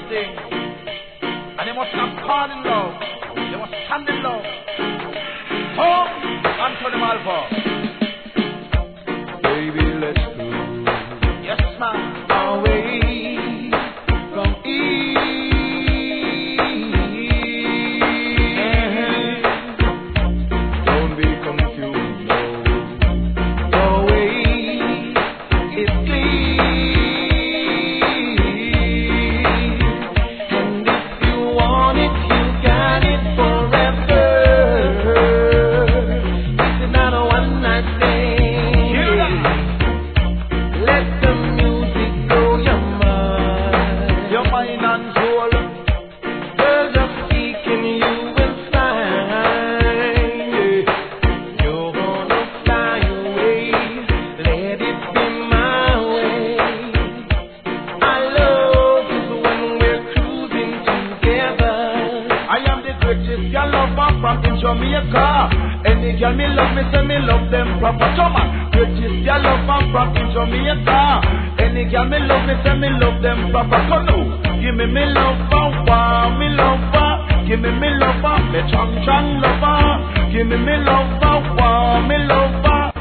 thing. And they must have fall in love. They must stand in love. Home, Anthony Malvo. Baby, let's go. Yes, man. Away from Eve. Don't be confused, no. The way is clean. And if you want it, you got it forever. This is not a one-night thing. Let the music blow your mind. Your mind and soul. Girl, just seeking you will find. You're gonna fly away. Let it be my way. I love is when we're cruising together. I am the greatest girl lover from in Jamaica. Any girl me love, me say me love them proper. Come on, greatest girl lover from in Jamaica. Any girl me love, me say me love them proper. Come on, give me lover, wow, me lover. Give me lover, me chang chang lover. Give me lover, wow, me lover.